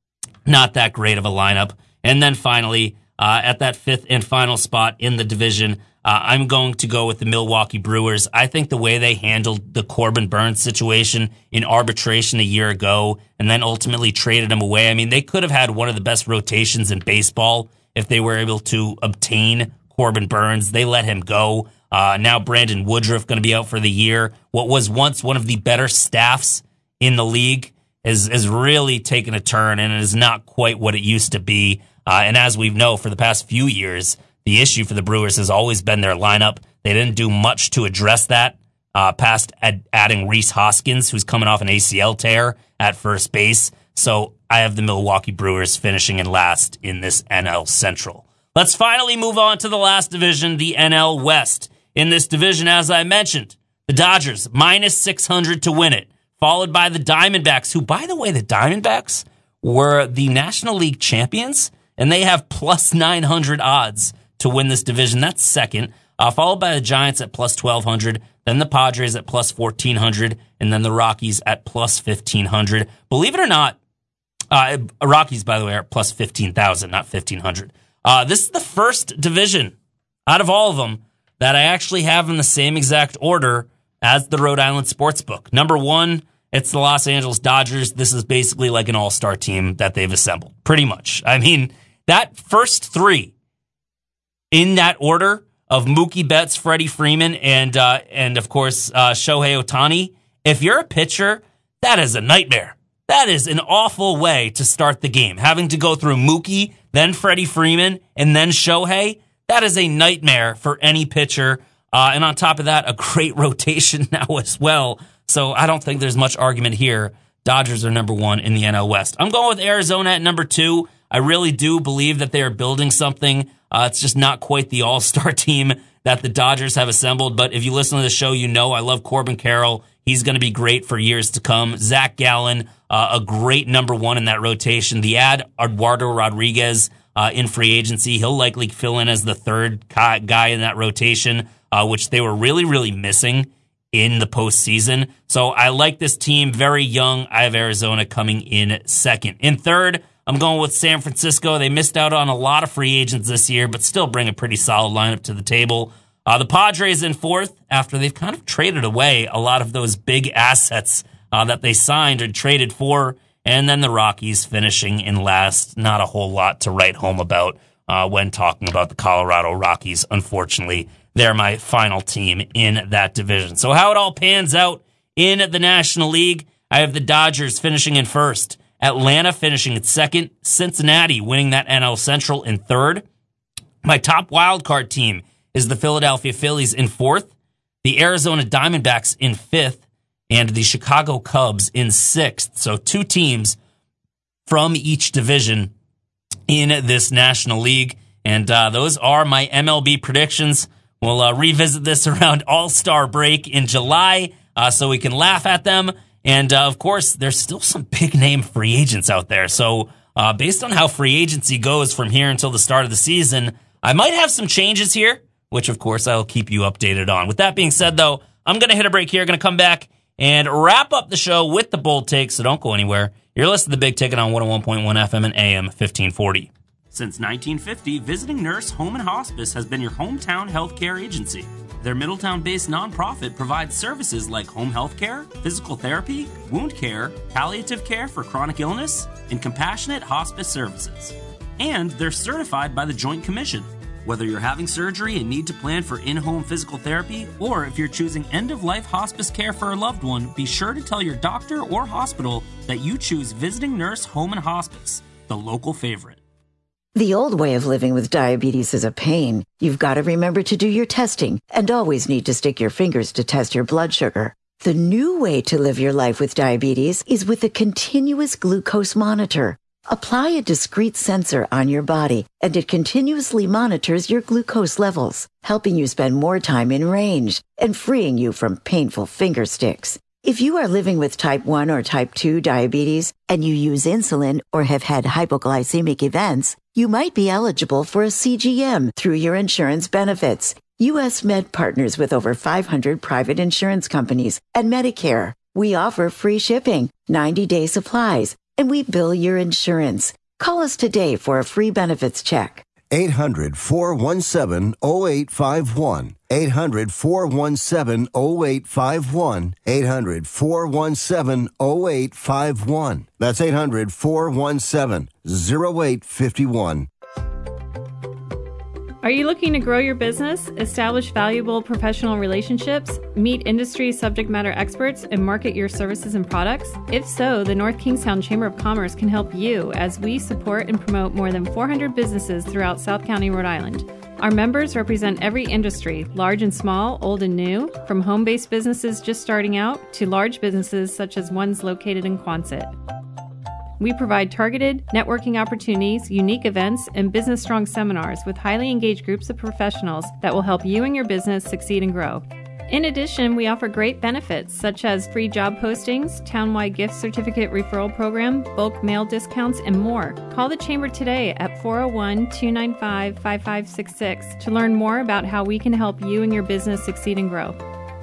not that great of a lineup. And then finally, uh, at that fifth and final spot in the division, Uh, I'm going to go with the Milwaukee Brewers. I think the way they handled the Corbin Burnes situation in arbitration a year ago and then ultimately traded him away. I mean, they could have had one of the best rotations in baseball if they were able to obtain Corbin Burnes. They let him go. Uh, now Brandon Woodruff going to be out for the year. What was once one of the better staffs in the league has, has really taken a turn and is not quite what it used to be. Uh, and as we know, for the past few years, the issue for the Brewers has always been their lineup. They didn't do much to address that, uh, past ad- adding Rhys Hoskins, who's coming off an A C L tear at first base. So I have the Milwaukee Brewers finishing in last in this N L Central. Let's finally move on to the last division, the N L West. In this division, as I mentioned, the Dodgers, minus six hundred to win it, followed by the Diamondbacks, who, by the way, the Diamondbacks were the National League champions, and they have plus nine hundred odds to win this division. That's second, uh, followed by the Giants at plus twelve hundred, then the Padres at plus fourteen hundred, and then the Rockies at plus fifteen hundred. Believe it or not, uh, Rockies, by the way, are plus fifteen thousand, not fifteen hundred. Uh, this is the first division out of all of them that I actually have in the same exact order as the Rhode Island Sportsbook. Number one, it's the Los Angeles Dodgers. This is basically like an all-star team that they've assembled, pretty much. I mean, that first three, in that order of Mookie Betts, Freddie Freeman, and uh, and of course uh, Shohei Ohtani. If you're a pitcher, that is a nightmare. That is an awful way to start the game. Having to go through Mookie, then Freddie Freeman, and then Shohei. That is a nightmare for any pitcher. Uh, and on top of that, a great rotation now as well. So I don't think there's much argument here. Dodgers are number one in the N L West. I'm going with Arizona at number two. I really do believe that they are building something. Uh, it's just not quite the all-star team that the Dodgers have assembled. But if you listen to the show, you know I love Corbin Carroll. He's going to be great for years to come. Zach Gallen, uh, a great number one in that rotation. The add Eduardo Rodriguez uh, in free agency. He'll likely fill in as the third guy in that rotation, uh, which they were really, really missing in the postseason. So I like this team, very young. I have Arizona coming in second. In third, I'm going with San Francisco. They missed out on a lot of free agents this year, but still bring a pretty solid lineup to the table. Uh, the Padres in fourth after they've kind of traded away a lot of those big assets uh, that they signed or traded for. And then the Rockies finishing in last. Not a whole lot to write home about uh, when talking about the Colorado Rockies. Unfortunately, they're my final team in that division. So how it all pans out in the National League, I have the Dodgers finishing in first, Atlanta finishing in second, Cincinnati winning that N L Central in third. My top wildcard team is the Philadelphia Phillies in fourth, the Arizona Diamondbacks in fifth, and the Chicago Cubs in sixth. So two teams from each division in this National League. And uh, those are my M L B predictions. We'll uh, revisit this around All-Star break in July uh, so we can laugh at them. And, uh, of course, there's still some big-name free agents out there. So uh, based on how free agency goes from here until the start of the season, I might have some changes here, which, of course, I'll keep you updated on. With that being said, though, I'm going to hit a break here. Going to come back and wrap up the show with the bold take, so don't go anywhere. You're listening to The Big Ticket on one oh one point one F M and A M fifteen forty. Since nineteen fifty, Visiting Nurse Home and Hospice has been your hometown healthcare agency. Their Middletown-based nonprofit provides services like home health care, physical therapy, wound care, palliative care for chronic illness, and compassionate hospice services. And they're certified by the Joint Commission. Whether you're having surgery and need to plan for in-home physical therapy, or if you're choosing end-of-life hospice care for a loved one, be sure to tell your doctor or hospital that you choose Visiting Nurse Home and Hospice, the local favorite. The old way of living with diabetes is a pain. You've got to remember to do your testing and always need to stick your fingers to test your blood sugar. The new way to live your life with diabetes is with a continuous glucose monitor. Apply a discrete sensor on your body, and it continuously monitors your glucose levels, helping you spend more time in range and freeing you from painful finger sticks. If you are living with type one or type two diabetes and you use insulin or have had hypoglycemic events, you might be eligible for a C G M through your insurance benefits. U S Med partners with over five hundred private insurance companies and Medicare. We offer free shipping, ninety-day supplies, and we bill your insurance. Call us today for a free benefits check. eight hundred, four one seven, zero eight five one. eight hundred, four one seven, zero eight five one. eight hundred, four one seven, zero eight five one. That's eight hundred, four one seven, zero eight five one. Are you looking to grow your business, establish valuable professional relationships, meet industry subject matter experts, and market your services and products? If so, the North Kingstown Chamber of Commerce can help you as we support and promote more than four hundred businesses throughout South County, Rhode Island. Our members represent every industry, large and small, old and new, from home-based businesses just starting out to large businesses such as ones located in Quonset. We provide targeted networking opportunities, unique events, and business strong seminars with highly engaged groups of professionals that will help you and your business succeed and grow. In addition, we offer great benefits such as free job postings, townwide gift certificate referral program, bulk mail discounts, and more. Call the Chamber today at four oh one, two nine five, five five six six to learn more about how we can help you and your business succeed and grow.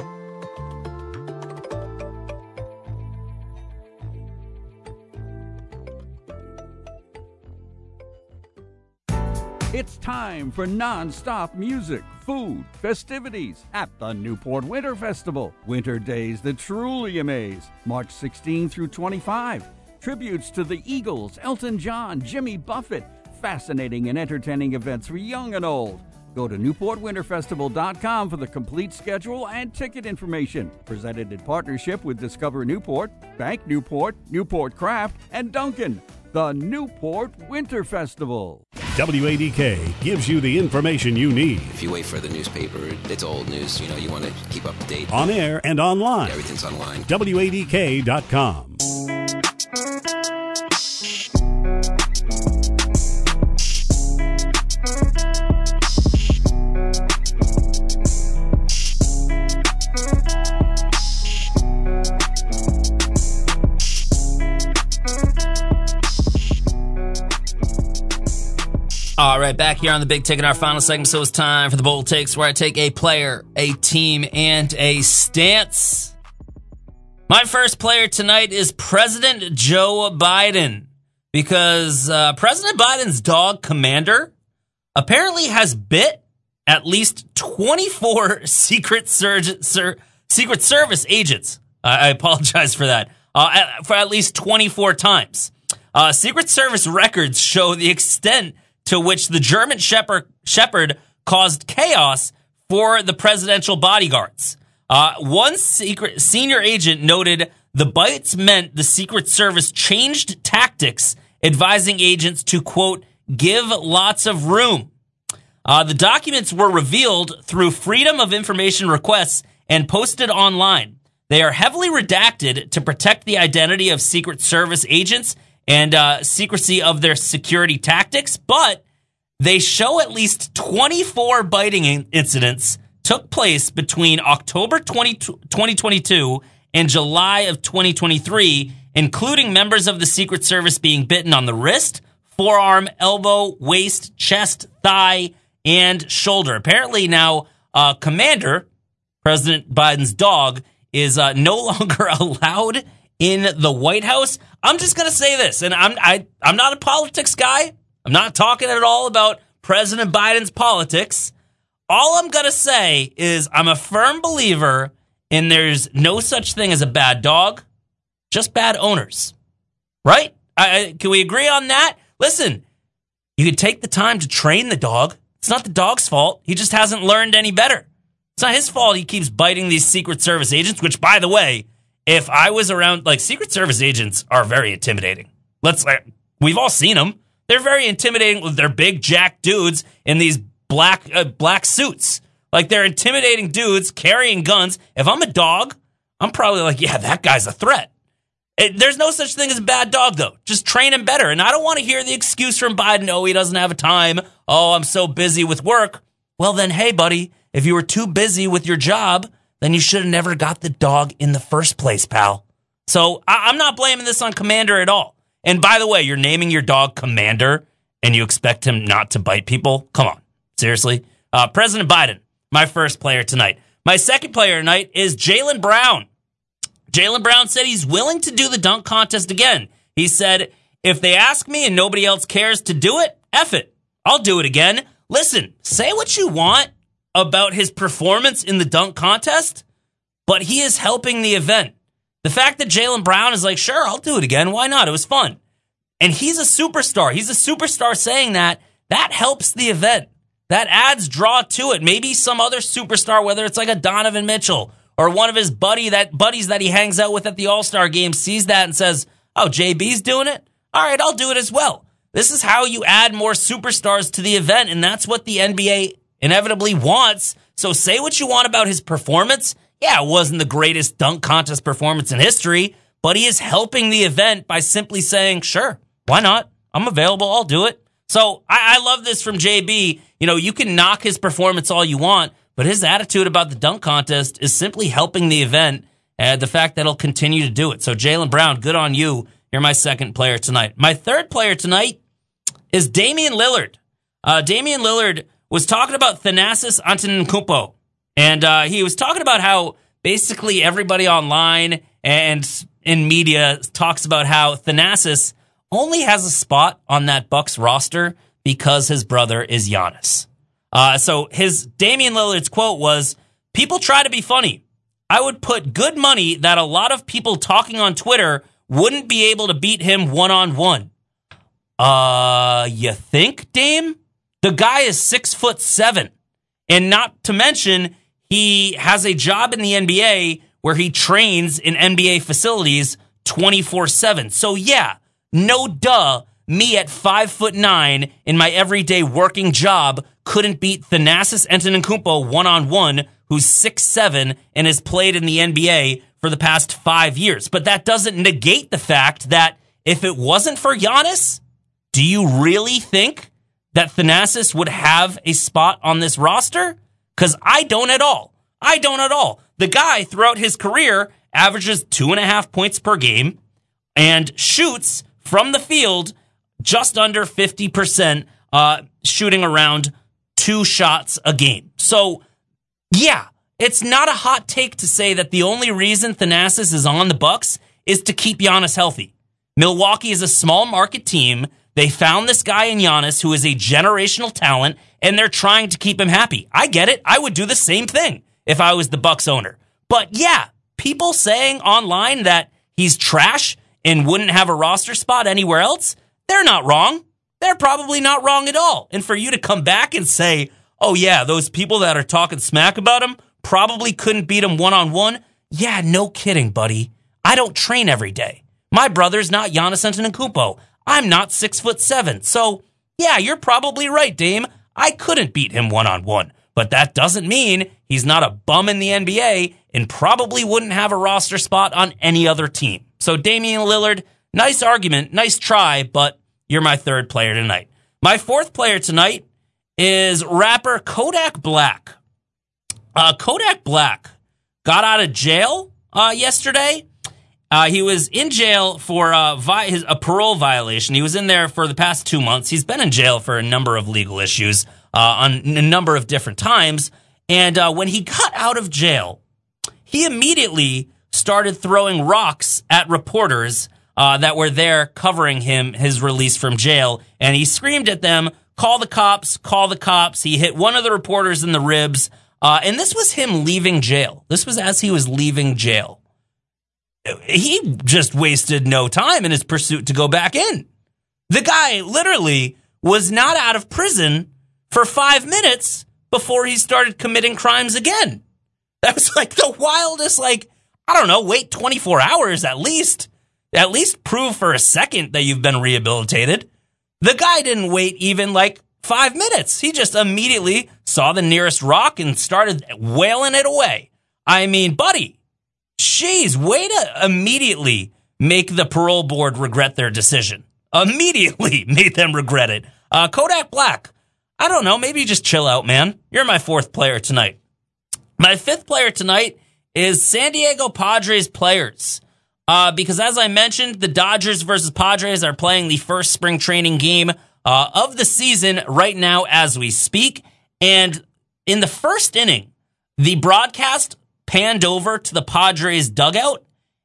It's time for non-stop music, food, festivities at the Newport Winter Festival. Winter days that truly amaze. March sixteenth through twenty-fifth. Tributes to the Eagles, Elton John, Jimmy Buffett. Fascinating and entertaining events for young and old. Go to newport winter festival dot com for the complete schedule and ticket information. Presented in partnership with Discover Newport, Bank Newport, Newport Craft, and Duncan. The Newport Winter Festival. W A D K gives you the information you need. If you wait for the newspaper, it's old news. You know, you want to keep up to date. On air and online. Yeah, everything's online. W A D K dot com. All right, back here on the Big Take in our final segment, so it's time for the Bold Takes, where I take a player, a team, and a stance. My first player tonight is President Joe Biden, because uh, President Biden's dog, Commander, apparently has bit at least twenty-four Secret, Surge, Sur- Secret Service agents. Uh, I apologize for that. Uh, at, for at least twenty-four times. Uh, Secret Service records show the extent to which the German Shepherd, Shepherd caused chaos for the presidential bodyguards. Uh, one secret senior agent noted the bites meant the Secret Service changed tactics, advising agents to, quote, give lots of room. Uh, the documents were revealed through Freedom of Information requests and posted online. They are heavily redacted to protect the identity of Secret Service agents and uh, secrecy of their security tactics, but they show at least twenty-four biting in- incidents took place between October twentieth, twenty twenty-two and July of twenty twenty-three, including members of the Secret Service being bitten on the wrist, forearm, elbow, waist, chest, thigh, and shoulder. Apparently now, uh, Commander, President Biden's dog, is uh, no longer allowed in the White House. I'm just going to say this, and I'm I, I'm not a politics guy, I'm not talking at all about President Biden's politics. All I'm going to say is I'm a firm believer in there's no such thing as a bad dog, just bad owners. Right? I, I, can we agree on that? Listen, you could take the time to train the dog. It's not the dog's fault. He just hasn't learned any better. It's not his fault he keeps biting these Secret Service agents, which, by the way, if I was around, like, Secret Service agents are very intimidating. Let's, like, we've all seen them. They're very intimidating with their big jack dudes in these black uh, black suits. Like, they're intimidating dudes carrying guns. If I'm a dog, I'm probably like, yeah, that guy's a threat. It, there's no such thing as a bad dog, though. Just train him better. And I don't want to hear the excuse from Biden, oh, he doesn't have a time. Oh, I'm so busy with work. Well, then, hey, buddy, if you were too busy with your job, then you should have never got the dog in the first place, pal. So I, I'm not blaming this on Commander at all. And by the way, you're naming your dog Commander and you expect him not to bite people? Come on. Seriously? Uh, President Biden, my first player tonight. My second player tonight is Jaylen Brown. Jaylen Brown said he's willing to do the dunk contest again. He said, if they ask me and nobody else cares to do it, F it. I'll do it again. Listen, say what you want about his performance in the dunk contest, but he is helping the event. The fact that Jaylen Brown is like, sure, I'll do it again. Why not? It was fun. And he's a superstar. He's a superstar saying that. That helps the event. That adds draw to it. Maybe some other superstar, whether it's like a Donovan Mitchell or one of his buddy that buddies that he hangs out with at the All-Star game, sees that and says, oh, J B's doing it? All right, I'll do it as well. This is how you add more superstars to the event, and that's what the N B A inevitably wants. So say what you want about his performance. Yeah, it wasn't the greatest dunk contest performance in history, but he is helping the event by simply saying, sure, why not? I'm available. I'll do it. So I, I love this from J B. You know, you can knock his performance all you want, but his attitude about the dunk contest is simply helping the event and the fact that he'll continue to do it. So Jaylen Brown, good on you. You're my second player tonight. My third player tonight is Damian Lillard. Uh, Damian Lillard was talking about Thanasis Antetokounmpo, and uh, he was talking about how basically everybody online and in media talks about how Thanasis only has a spot on that Bucks roster because his brother is Giannis. Uh, so his Damian Lillard's quote was, people try to be funny. I would put good money that a lot of people talking on Twitter wouldn't be able to beat him one-on-one. Uh, you think, Dame? The guy is six foot seven. And not to mention, he has a job in the N B A where he trains in N B A facilities twenty-four seven. So yeah, no duh, me at five foot nine in my everyday working job couldn't beat Thanasis Antetokounmpo one-on-one, who's six seven and has played in the N B A for the past five years. But that doesn't negate the fact that if it wasn't for Giannis, do you really think that Thanasis would have a spot on this roster? Because I don't at all. I don't at all. The guy, throughout his career, averages two and a half points per game and shoots from the field just under fifty percent, uh, shooting around two shots a game. So, yeah, it's not a hot take to say that the only reason Thanasis is on the Bucks is to keep Giannis healthy. Milwaukee is a small market team. They found this guy in Giannis who is a generational talent, and they're trying to keep him happy. I get it. I would do the same thing if I was the Bucks owner. But yeah, people saying online that he's trash and wouldn't have a roster spot anywhere else, they're not wrong. They're probably not wrong at all. And for you to come back and say, oh yeah, those people that are talking smack about him probably couldn't beat him one-on-one. Yeah, no kidding, buddy. I don't train every day. My brother's not Giannis Antetokounmpo. I'm not six foot seven. So yeah, you're probably right, Dame. I couldn't beat him one-on-one. But that doesn't mean he's not a bum in the N B A and probably wouldn't have a roster spot on any other team. So Damian Lillard, nice argument, nice try, but you're my third player tonight. My fourth player tonight is rapper Kodak Black. Uh, Kodak Black got out of jail uh, yesterday. Uh, he was in jail for uh, vi- his, a parole violation. He was in there for the past two months. He's been in jail for a number of legal issues uh, on a number of different times. And uh, when he got out of jail, he immediately started throwing rocks at reporters uh, that were there covering him, his release from jail. And he screamed at them, call the cops, call the cops. He hit one of the reporters in the ribs. Uh, and this was him leaving jail. This was as he was leaving jail. He just wasted no time in his pursuit to go back in. The guy literally was not out of prison for five minutes before he started committing crimes again. That was like the wildest, like, I don't know, wait twenty-four hours at least. At least prove for a second that you've been rehabilitated. The guy didn't wait even like five minutes. He just immediately saw the nearest rock and started wailing it away. I mean, buddy, jeez, way to immediately make the parole board regret their decision. Immediately made them regret it. Uh, Kodak Black, I don't know, maybe just chill out, man. You're my fourth player tonight. My fifth player tonight is San Diego Padres players. Uh, because as I mentioned, the Dodgers versus Padres are playing the first spring training game uh, of the season right now as we speak. And in the first inning, the broadcast panned over to the Padres dugout,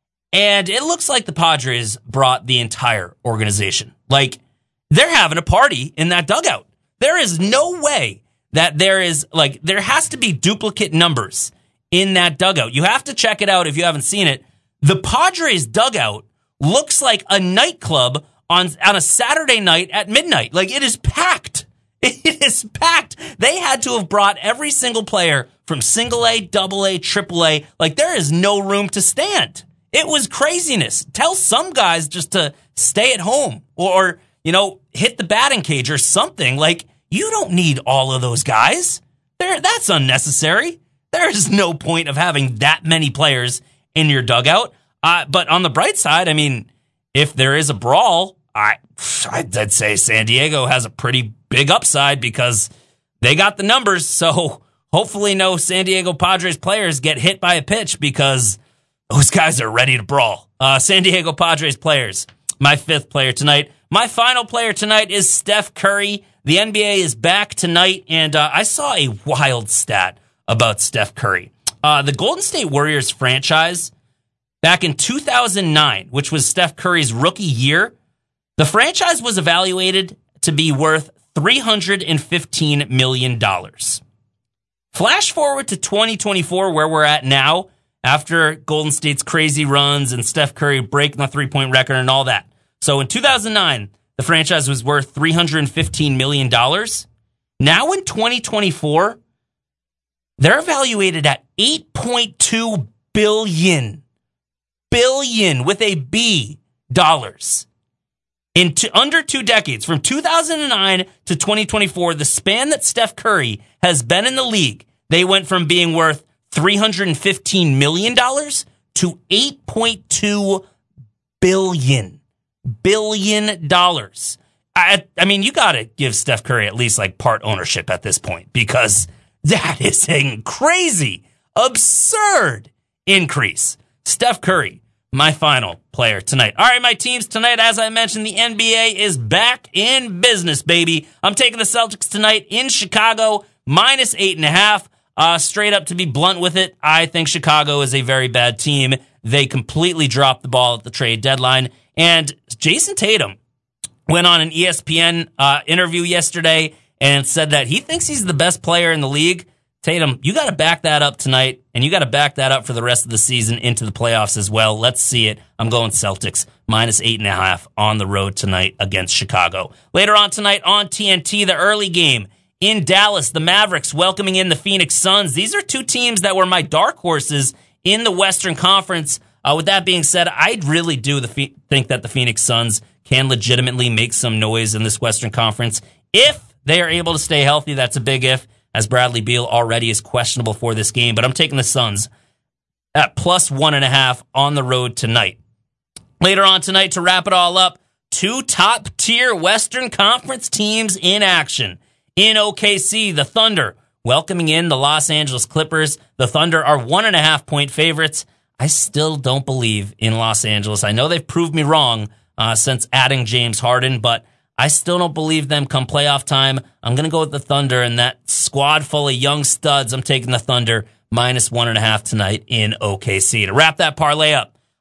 and it looks like the Padres brought the entire organization. Like, they're having a party in that dugout. There is no way that there is, like, there has to be duplicate numbers in that dugout. You have to check it out if you haven't seen it. The Padres dugout looks like a nightclub on, on a Saturday night at midnight. Like, it is packed. It is packed. They had to have brought every single player from single A, double A, triple A. Like, there is no room to stand. It was craziness. Tell some guys just to stay at home or, you know, hit the batting cage or something. Like, you don't need all of those guys. There, that's unnecessary. There is no point of having that many players in your dugout. Uh, but on the bright side, I mean, if there is a brawl, I, I'd say San Diego has a pretty big upside because they got the numbers. So hopefully no San Diego Padres players get hit by a pitch because those guys are ready to brawl. Uh, San Diego Padres players, my fifth player tonight. My final player tonight is Steph Curry. The N B A is back tonight, and uh, I saw a wild stat about Steph Curry. Uh, the Golden State Warriors franchise, back in two thousand nine, which was Steph Curry's rookie year, the franchise was evaluated to be worth three hundred fifteen million dollars. Flash forward to twenty twenty-four, where we're at now, after Golden State's crazy runs and Steph Curry breaking the three-point record and all that. So in two thousand nine, the franchise was worth three hundred fifteen million dollars. Now in twenty twenty-four, they're evaluated at eight point two billion dollars. Billion with a B dollars. In t- under two decades, from two thousand nine to twenty twenty-four, the span that Steph Curry has been in the league, they went from being worth three hundred fifteen million dollars to eight point two billion dollars. Billion dollars. I, I mean, you got to give Steph Curry at least like part ownership at this point because that is a crazy, absurd increase. Steph Curry, my final player tonight. All right, my teams tonight, as I mentioned, the N B A is back in business, baby. I'm taking the Celtics tonight in Chicago, minus eight and a half. Uh, straight up, to be blunt with it, I think Chicago is a very bad team. They completely dropped the ball at the trade deadline. And Jason Tatum went on an E S P N uh, interview yesterday and said that he thinks he's the best player in the league. Tatum, you got to back that up tonight, and you got to back that up for the rest of the season into the playoffs as well. Let's see it. I'm going Celtics, minus eight and a half on the road tonight against Chicago. Later on tonight on T N T, the early game in Dallas, the Mavericks welcoming in the Phoenix Suns. These are two teams that were my dark horses in the Western Conference. Uh, with that being said, I really do the fe- think that the Phoenix Suns can legitimately make some noise in this Western Conference. If they are able to stay healthy, that's a big if, as Bradley Beal already is questionable for this game. But I'm taking the Suns at plus one and a half on the road tonight. Later on tonight, to wrap it all up, two top-tier Western Conference teams in action. In O K C, the Thunder welcoming in the Los Angeles Clippers. The Thunder are one and a half point favorites. I still don't believe in Los Angeles. I know they've proved me wrong uh, since adding James Harden, but I still don't believe them come playoff time. I'm going to go with the Thunder and that squad full of young studs. I'm taking the Thunder minus one and a half tonight in O K C. To wrap that parlay up,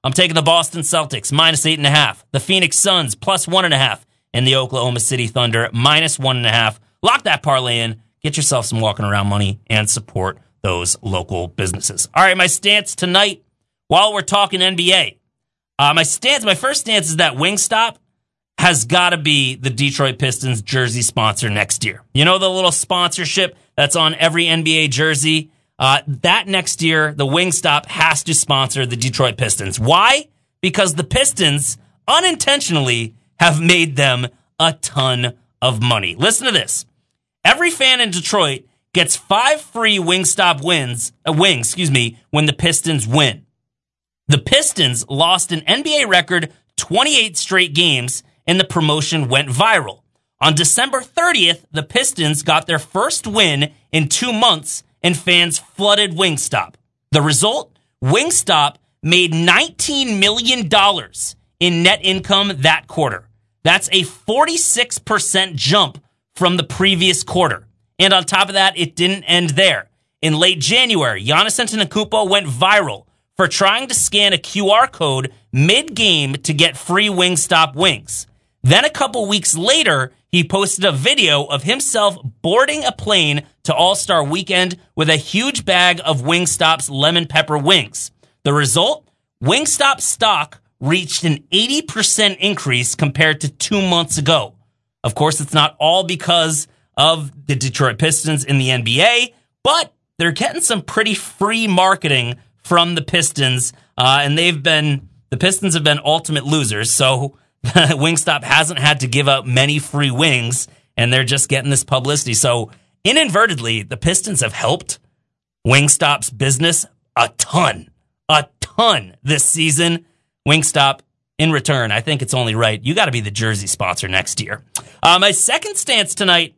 I'm taking the Boston Celtics, minus eight and a half. The Phoenix Suns, plus one and a half. And the Oklahoma City Thunder, minus one and a half. Lock that parlay in. Get yourself some walking around money and support those local businesses. All right, my stance tonight, while we're talking N B A, uh, my stance, my first stance is that Wingstop has got to be the Detroit Pistons jersey sponsor next year. You know the little sponsorship that's on every N B A jersey? Uh, that next year, the Wingstop has to sponsor the Detroit Pistons. Why? Because the Pistons unintentionally have made them a ton of money. Listen to this. Every fan in Detroit gets five free Wingstop wins, uh, wings, excuse me, when the Pistons win. The Pistons lost an N B A record twenty-eight straight games, and the promotion went viral. On December thirtieth, the Pistons got their first win in two months, and fans flooded Wingstop. The result? Wingstop made nineteen million dollars in net income that quarter. That's a forty-six percent jump from the previous quarter. And on top of that, it didn't end there. In late January, Giannis Antetokounmpo went viral for trying to scan a Q R code mid-game to get free Wingstop wings. Then a couple weeks later, he posted a video of himself boarding a plane to All-Star Weekend with a huge bag of Wingstop's lemon pepper wings. The result? Wingstop stock reached an eighty percent increase compared to two months ago. Of course, it's not all because of the Detroit Pistons in the N B A, but they're getting some pretty free marketing from the Pistons, uh, and they've been, the Pistons have been ultimate losers, so Wingstop hasn't had to give out many free wings, and they're just getting this publicity. So inadvertently, the Pistons have helped Wingstop's business a ton, a ton this season. Wingstop, in return, I think it's only right. You got to be the jersey sponsor next year. Uh, my second stance tonight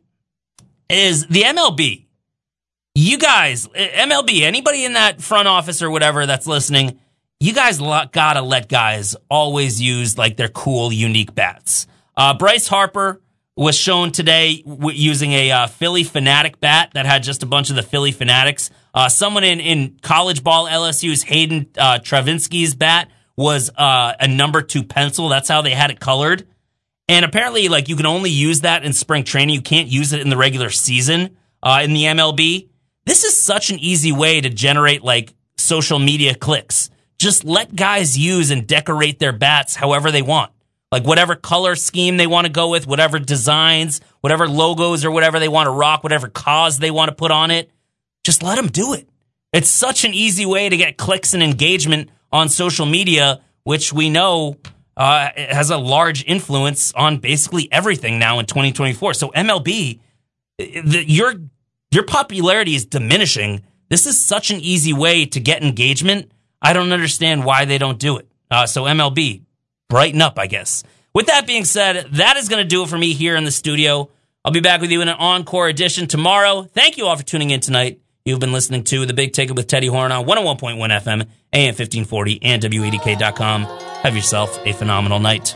is the M L B. You guys, M L B, anybody in that front office or whatever that's listening, you guys got to let guys always use like their cool, unique bats. Uh, Bryce Harper was shown today w- using a uh, Philly Fanatic bat that had just a bunch of the Philly Fanatics. Uh, someone in, in college ball, L S U's Hayden uh, Travinski's bat was uh, a number two pencil. That's how they had it colored. And apparently, like, you can only use that in spring training. You can't use it in the regular season uh, in the M L B. This is such an easy way to generate, like, social media clicks. Just let guys use and decorate their bats however they want. Like, whatever color scheme they want to go with, whatever designs, whatever logos or whatever they want to rock, whatever cause they want to put on it. Just let them do it. It's such an easy way to get clicks and engagement on social media, which we know uh, has a large influence on basically everything now in twenty twenty-four. So M L B, the, your your popularity is diminishing. This is such an easy way to get engagement. I don't understand why they don't do it. Uh, so M L B, brighten up, I guess. With that being said, that is going to do it for me here in the studio. I'll be back with you in an encore edition tomorrow. Thank you all for tuning in tonight. You've been listening to The Big Ticket with Teddy Horn on one oh one point one F M, A M fifteen forty, and W A D K dot com. Have yourself a phenomenal night.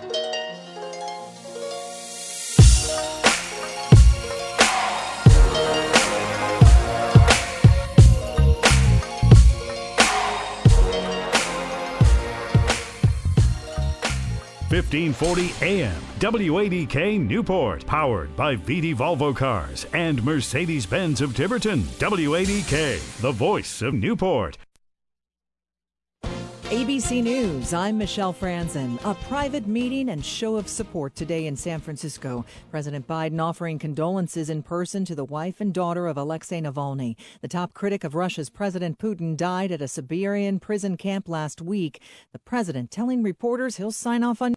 fifteen forty A M, W A D K Newport, powered by V D Volvo Cars and Mercedes-Benz of Tiverton. W A D K, the voice of Newport. A B C News, I'm Michelle Franzen. A private meeting and show of support today in San Francisco. President Biden offering condolences in person to the wife and daughter of Alexei Navalny. The top critic of Russia's President Putin died at a Siberian prison camp last week. The president telling reporters he'll sign off on